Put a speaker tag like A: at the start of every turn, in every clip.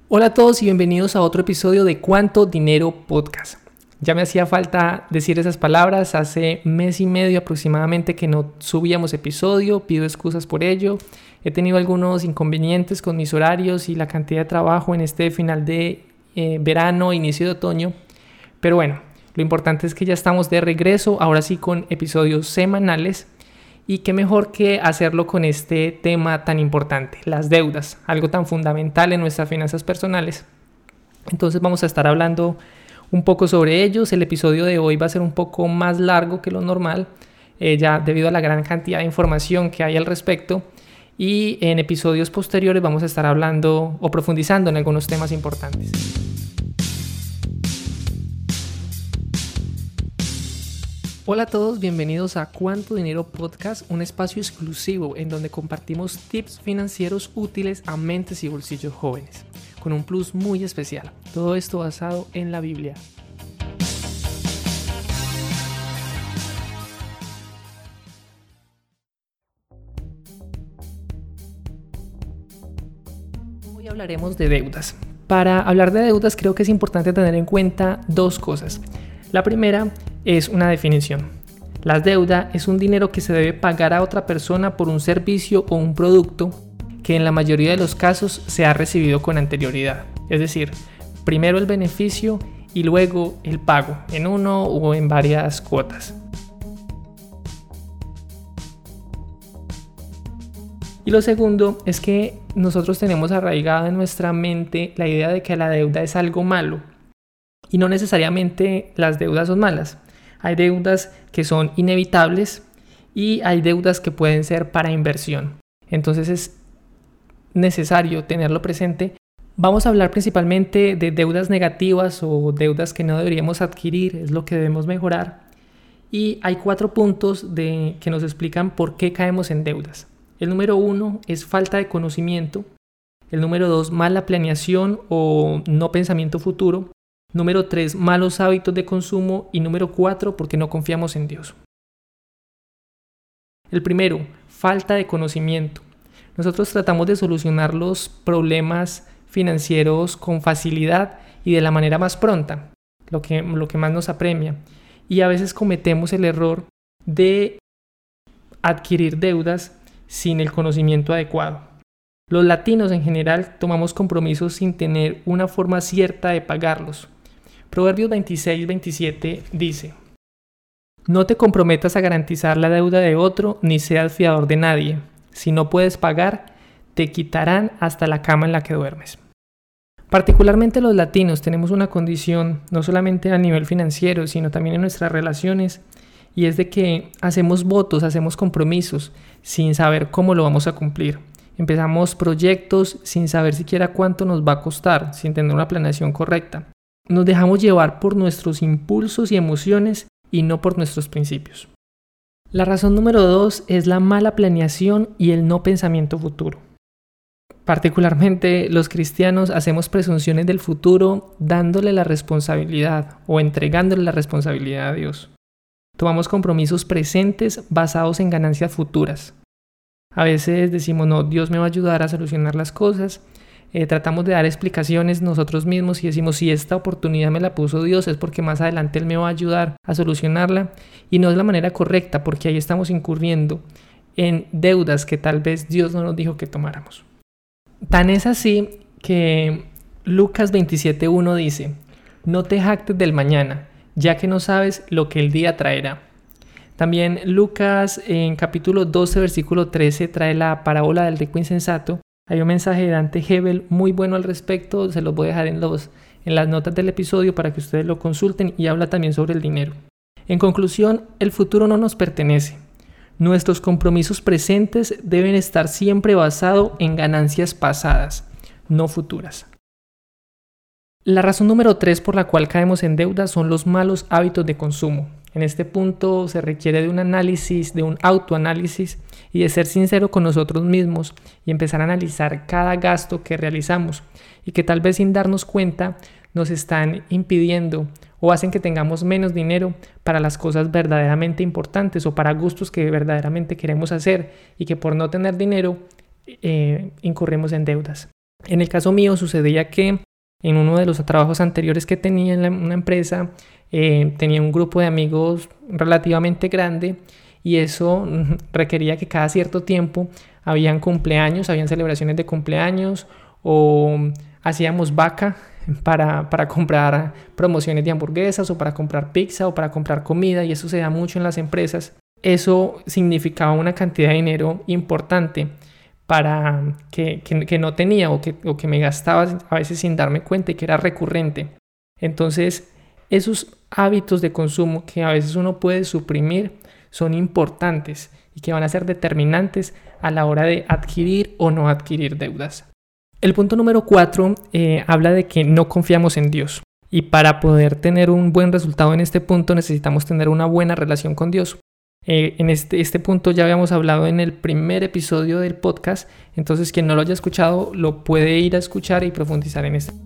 A: Hola a todos y bienvenidos a otro episodio de Cuánto Dinero Podcast. Ya me hacía falta decir esas palabras, hace mes y medio aproximadamente que no subíamos episodio, pido excusas por ello. He tenido algunos inconvenientes con mis horarios y la cantidad de trabajo en este final de verano, inicio de otoño. Pero bueno, lo importante es que ya estamos de regreso, ahora sí con episodios semanales. Y qué mejor que hacerlo con este tema tan importante, las deudas, algo tan fundamental en nuestras finanzas personales. Entonces vamos a estar hablando un poco sobre ellos. El episodio de hoy va a ser un poco más largo que lo normal, ya debido a la gran cantidad de información que hay al respecto. Y en episodios posteriores vamos a estar hablando o profundizando en algunos temas importantes. Hola a todos, bienvenidos a Cuánto Dinero Podcast, un espacio exclusivo en donde compartimos tips financieros útiles a mentes y bolsillos jóvenes, con un plus muy especial. Todo esto basado en la Biblia. Hoy hablaremos de deudas. Para hablar de deudas creo que es importante tener en cuenta dos cosas. La primera es una definición. La deuda es un dinero que se debe pagar a otra persona por un servicio o un producto que en la mayoría de los casos se ha recibido con anterioridad. Es decir, primero el beneficio y luego el pago en uno o en varias cuotas. Y lo segundo es que nosotros tenemos arraigada en nuestra mente la idea de que la deuda es algo malo. Y no necesariamente las deudas son malas. Hay deudas que son inevitables y hay deudas que pueden ser para inversión. Entonces es necesario tenerlo presente. Vamos a hablar principalmente de deudas negativas o deudas que no deberíamos adquirir, es lo que debemos mejorar. Y hay 4 puntos que nos explican por qué caemos en deudas. El número 1 es falta de conocimiento. El número 2, mala planeación o no pensamiento futuro. Número 3, malos hábitos de consumo. Y número 4, porque no confiamos en Dios. El primero, falta de conocimiento. Nosotros tratamos de solucionar los problemas financieros con facilidad y de la manera más pronta, lo que más nos apremia. Y a veces cometemos el error de adquirir deudas sin el conocimiento adecuado. Los latinos en general tomamos compromisos sin tener una forma cierta de pagarlos. Proverbios 26-27 dice: no te comprometas a garantizar la deuda de otro, ni seas fiador de nadie. Si no puedes pagar, te quitarán hasta la cama en la que duermes. Particularmente los latinos tenemos una condición, no solamente a nivel financiero, sino también en nuestras relaciones, y es de que hacemos votos, hacemos compromisos, sin saber cómo lo vamos a cumplir. Empezamos proyectos sin saber siquiera cuánto nos va a costar, sin tener una planeación correcta. Nos dejamos llevar por nuestros impulsos y emociones y no por nuestros principios. La razón número 2 es la mala planeación y el no pensamiento futuro. Particularmente los cristianos hacemos presunciones del futuro dándole la responsabilidad o entregándole la responsabilidad a Dios. Tomamos compromisos presentes basados en ganancias futuras. A veces decimos, no, Dios me va a ayudar a solucionar las cosas. Tratamos de dar explicaciones nosotros mismos y decimos, si esta oportunidad me la puso Dios es porque más adelante Él me va a ayudar a solucionarla. Y no es la manera correcta, porque ahí estamos incurriendo en deudas que tal vez Dios no nos dijo que tomáramos. Tan es así que Lucas 27:1 dice: no te jactes del mañana, ya que no sabes lo que el día traerá. También Lucas en capítulo 12 versículo 13 trae la parábola del rico insensato. Hay un mensaje de Dante Gebel muy bueno al respecto, se los voy a dejar en las notas del episodio para que ustedes lo consulten, y habla también sobre el dinero. En conclusión, el futuro no nos pertenece. Nuestros compromisos presentes deben estar siempre basados en ganancias pasadas, no futuras. La razón número 3 por la cual caemos en deuda son los malos hábitos de consumo. En este punto se requiere de un análisis, de un autoanálisis y de ser sincero con nosotros mismos y empezar a analizar cada gasto que realizamos y que tal vez sin darnos cuenta nos están impidiendo o hacen que tengamos menos dinero para las cosas verdaderamente importantes o para gustos que verdaderamente queremos hacer y que por no tener dinero incurrimos en deudas. En el caso mío sucedía que en uno de los trabajos anteriores que tenía en una empresa, tenía un grupo de amigos relativamente grande y eso requería que cada cierto tiempo habían cumpleaños, habían celebraciones de cumpleaños o hacíamos vaca para comprar promociones de hamburguesas o para comprar pizza o para comprar comida, y eso se da mucho en las empresas. Eso significaba una cantidad de dinero importante para que no tenía o que me gastaba a veces sin darme cuenta y que era recurrente. Entonces, esos hábitos de consumo que a veces uno puede suprimir son importantes y que van a ser determinantes a la hora de adquirir o no adquirir deudas. El punto número 4 habla de que no confiamos en Dios. Y para poder tener un buen resultado en este punto necesitamos tener una buena relación con Dios. En este punto ya habíamos hablado en el primer episodio del podcast, entonces quien no lo haya escuchado lo puede ir a escuchar y profundizar en esto.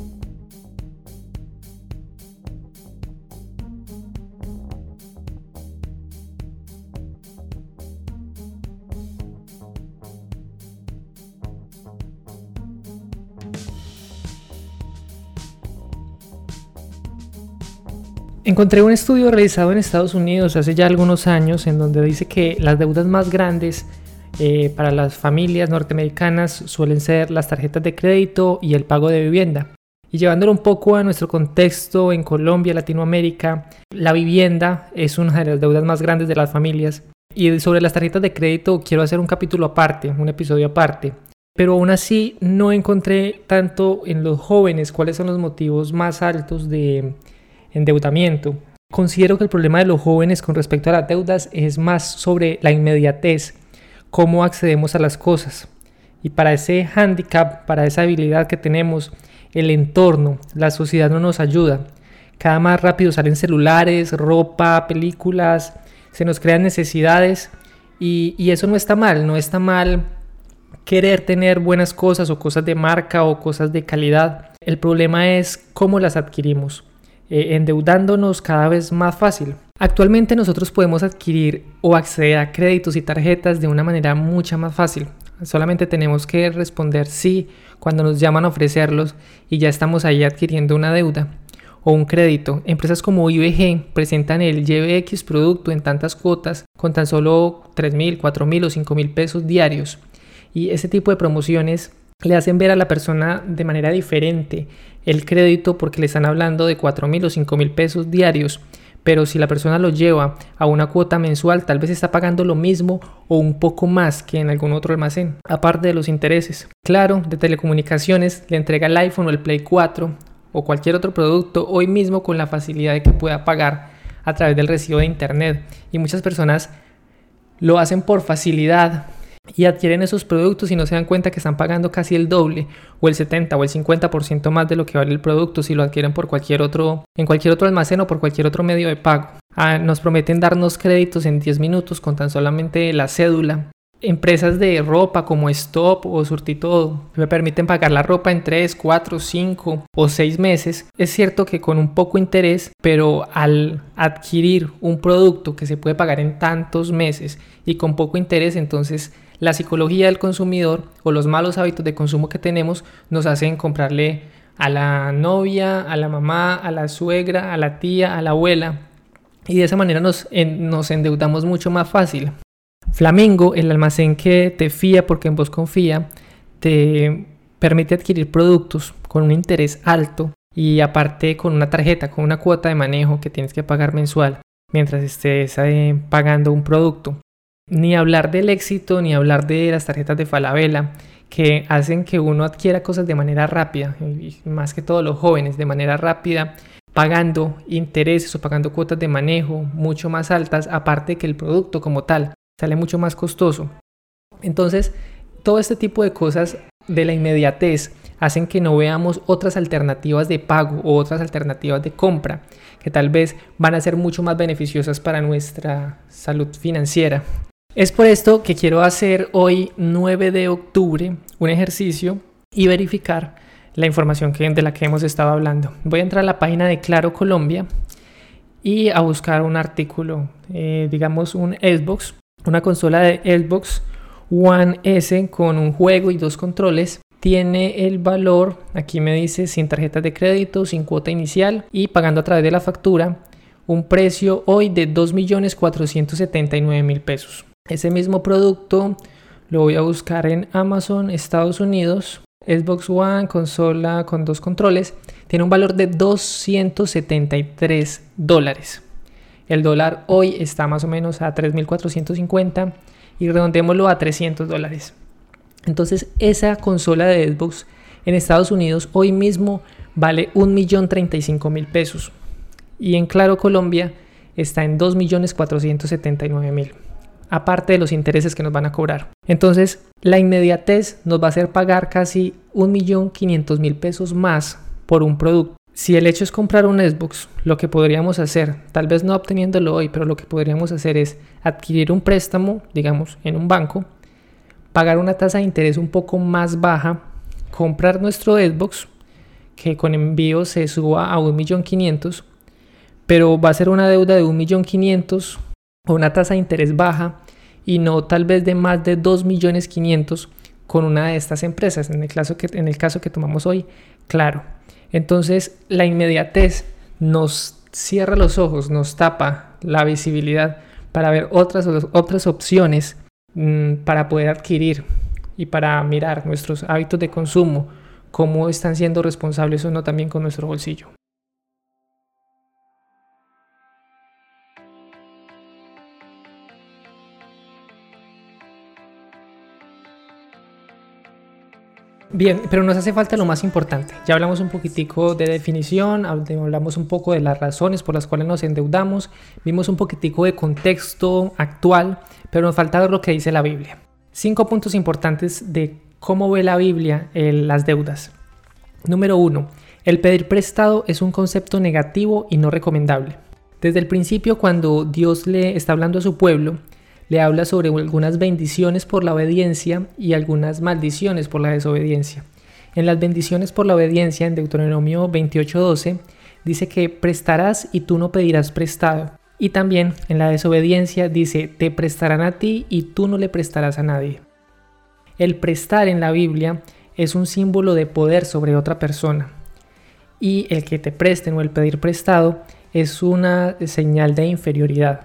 A: Encontré un estudio realizado en Estados Unidos hace ya algunos años en donde dice que las deudas más grandes para las familias norteamericanas suelen ser las tarjetas de crédito y el pago de vivienda. Y llevándolo un poco a nuestro contexto en Colombia, Latinoamérica, la vivienda es una de las deudas más grandes de las familias. Y sobre las tarjetas de crédito quiero hacer un capítulo aparte, un episodio aparte. Pero aún así no encontré tanto en los jóvenes cuáles son los motivos más altos de endeudamiento. Considero que el problema de los jóvenes con respecto a las deudas es más sobre la inmediatez, cómo accedemos a las cosas. Y para ese hándicap, para esa habilidad que tenemos, el entorno, la sociedad no nos ayuda. Cada más rápido salen celulares, ropa, películas, se nos crean necesidades y eso no está mal, no está mal querer tener buenas cosas o cosas de marca o cosas de calidad. El problema es cómo las adquirimos. Endeudándonos cada vez más fácil. Actualmente nosotros podemos adquirir o acceder a créditos y tarjetas de una manera mucho más fácil. Solamente tenemos que responder sí cuando nos llaman a ofrecerlos y ya estamos ahí adquiriendo una deuda o un crédito. Empresas como IBG presentan el lleve X producto en tantas cuotas con tan solo 3.000, 4.000 o 5.000 pesos diarios. Y ese tipo de promociones le hacen ver a la persona de manera diferente el crédito porque le están hablando de 4.000 o 5.000 pesos diarios, pero si la persona lo lleva a una cuota mensual tal vez está pagando lo mismo o un poco más que en algún otro almacén, aparte de los intereses. Claro, de telecomunicaciones le entrega el iPhone o el Play 4 o cualquier otro producto hoy mismo con la facilidad de que pueda pagar a través del recibo de internet, y muchas personas lo hacen por facilidad y adquieren esos productos y no se dan cuenta que están pagando casi el doble o el 70 o el 50% más de lo que vale el producto si lo adquieren por en cualquier otro almacén o por cualquier otro medio de pago. Nos prometen darnos créditos en 10 minutos con tan solamente la cédula. Empresas de ropa como Stop o Surtitodo me permiten pagar la ropa en 3, 4, 5 o 6 meses. Es cierto que con un poco interés, pero al adquirir un producto que se puede pagar en tantos meses y con poco interés, entonces la psicología del consumidor o los malos hábitos de consumo que tenemos nos hacen comprarle a la novia, a la mamá, a la suegra, a la tía, a la abuela, y de esa manera nos endeudamos mucho más fácil. Flamingo, el almacén que te fía porque en vos confía, te permite adquirir productos con un interés alto y aparte con una tarjeta, con una cuota de manejo que tienes que pagar mensual mientras estés pagando un producto. Ni hablar del éxito, ni hablar de las tarjetas de Falabella que hacen que uno adquiera cosas de manera rápida, y más que todo los jóvenes, de manera rápida, pagando intereses o pagando cuotas de manejo mucho más altas, aparte que el producto como tal sale mucho más costoso. Entonces, todo este tipo de cosas de la inmediatez hacen que no veamos otras alternativas de pago o otras alternativas de compra que tal vez van a ser mucho más beneficiosas para nuestra salud financiera. Es por esto que quiero hacer hoy 9 de octubre un ejercicio y verificar la información de la que hemos estado hablando. Voy a entrar a la página de Claro Colombia y a buscar un artículo, digamos un Xbox, una consola de Xbox One S con un juego y 2 controles tiene el valor, aquí me dice sin tarjetas de crédito, sin cuota inicial y pagando a través de la factura, un precio hoy de 2.479.000 pesos. Ese mismo producto lo voy a buscar en Amazon, Estados Unidos. Xbox One, consola con 2 controles, tiene un valor de $273. El dólar hoy está más o menos a 3.450 y redondémoslo a $300. Entonces esa consola de Xbox en Estados Unidos hoy mismo vale 1.035.000 pesos y en Claro Colombia está en 2.479.000, aparte de los intereses que nos van a cobrar. Entonces la inmediatez nos va a hacer pagar casi 1.500.000 pesos más por un producto. Si el hecho es comprar un Xbox, lo que podríamos hacer, tal vez no obteniéndolo hoy, pero lo que podríamos hacer es adquirir un préstamo, digamos, en un banco, pagar una tasa de interés un poco más baja, comprar nuestro Xbox, que con envío se suba a 1.500.000, pero va a ser una deuda de 1.500.000 o una tasa de interés baja y no tal vez de más de 2.500.000 con una de estas empresas, en el caso que tomamos hoy, Claro. Entonces la inmediatez nos cierra los ojos, nos tapa la visibilidad para ver otras opciones para poder adquirir y para mirar nuestros hábitos de consumo, cómo están siendo responsables o no también con nuestro bolsillo. Bien, pero nos hace falta lo más importante. Ya hablamos un poquitico de definición, hablamos un poco de las razones por las cuales nos endeudamos, vimos un poquitico de contexto actual, pero nos falta ver lo que dice la Biblia. 5 puntos importantes de cómo ve la Biblia las deudas. Número 1. El pedir prestado es un concepto negativo y no recomendable. Desde el principio, cuando Dios le está hablando a su pueblo, le habla sobre algunas bendiciones por la obediencia y algunas maldiciones por la desobediencia. En las bendiciones por la obediencia, en Deuteronomio 28:12, dice que prestarás y tú no pedirás prestado. Y también en la desobediencia dice, te prestarán a ti y tú no le prestarás a nadie. El prestar en la Biblia es un símbolo de poder sobre otra persona. Y el que te presten o el pedir prestado es una señal de inferioridad.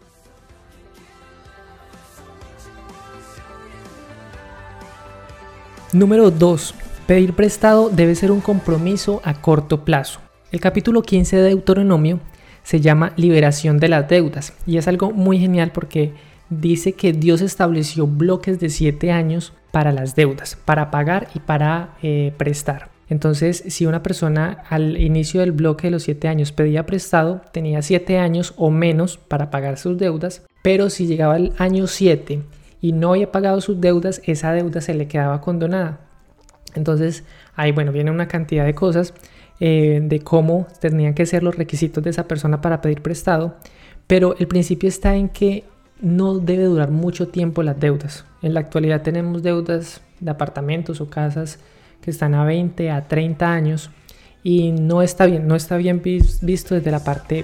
A: Número 2. Pedir prestado debe ser un compromiso a corto plazo. El capítulo 15 de Deuteronomio se llama Liberación de las deudas y es algo muy genial porque dice que Dios estableció bloques de 7 años para las deudas, para pagar y para prestar. Entonces, si una persona al inicio del bloque de los 7 años pedía prestado, tenía 7 años o menos para pagar sus deudas, pero si llegaba al año 7 y no había pagado sus deudas, esa deuda se le quedaba condonada. Entonces ahí viene una cantidad de cosas de cómo tenían que ser los requisitos de esa persona para pedir prestado, pero el principio está en que no debe durar mucho tiempo las deudas. En la actualidad tenemos deudas de apartamentos o casas que están a 20 a 30 años y no está bien visto desde la parte.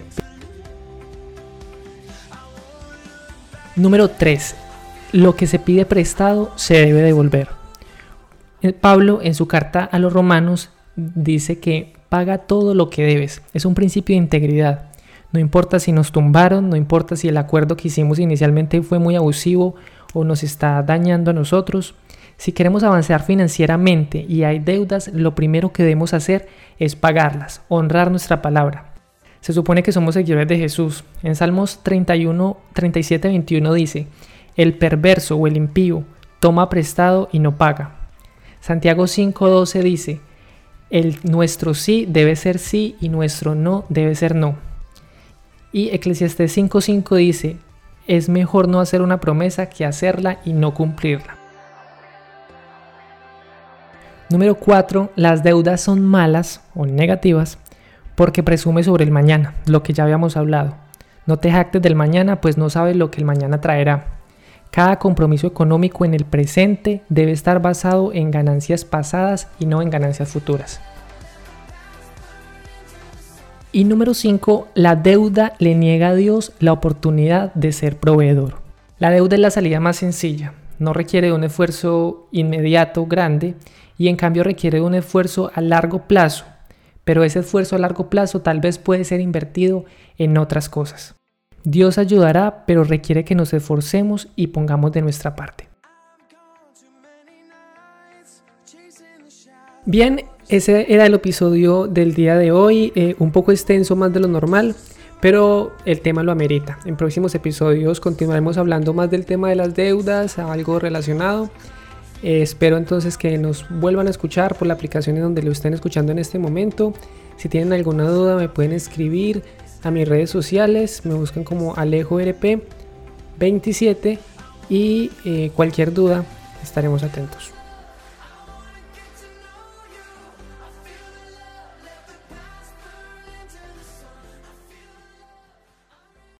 A: Número 3. Lo que se pide prestado se debe devolver. Pablo en su carta a los romanos dice que paga todo lo que debes. Es un principio de integridad. No importa si nos tumbaron, no importa si el acuerdo que hicimos inicialmente fue muy abusivo o nos está dañando a nosotros. Si queremos avanzar financieramente y hay deudas, lo primero que debemos hacer es pagarlas, honrar nuestra palabra. Se supone que somos seguidores de Jesús. En Salmos 37:21 dice: el perverso o el impío toma prestado y no paga. Santiago 5:12 dice: nuestro sí debe ser sí y nuestro no debe ser no. Y Eclesiastés 5:5 dice: es mejor no hacer una promesa que hacerla y no cumplirla. Número 4. Las deudas son malas o negativas porque presume sobre el mañana, lo que ya habíamos hablado. No te jactes del mañana, pues no sabes lo que el mañana traerá. Cada compromiso económico en el presente debe estar basado en ganancias pasadas y no en ganancias futuras. Y número 5, la deuda le niega a Dios la oportunidad de ser proveedor. La deuda es la salida más sencilla, no requiere de un esfuerzo inmediato grande y en cambio requiere un esfuerzo a largo plazo, pero ese esfuerzo a largo plazo tal vez puede ser invertido en otras cosas. Dios ayudará, pero requiere que nos esforcemos y pongamos de nuestra parte. Bien, ese era el episodio del día de hoy, un poco extenso más de lo normal, pero el tema lo amerita. En próximos episodios continuaremos hablando más del tema de las deudas, algo relacionado. Espero entonces que nos vuelvan a escuchar por la aplicación en donde lo estén escuchando en este momento. Si tienen alguna duda me pueden escribir a mis redes sociales, me buscan como AlejoRP27 y cualquier duda estaremos atentos.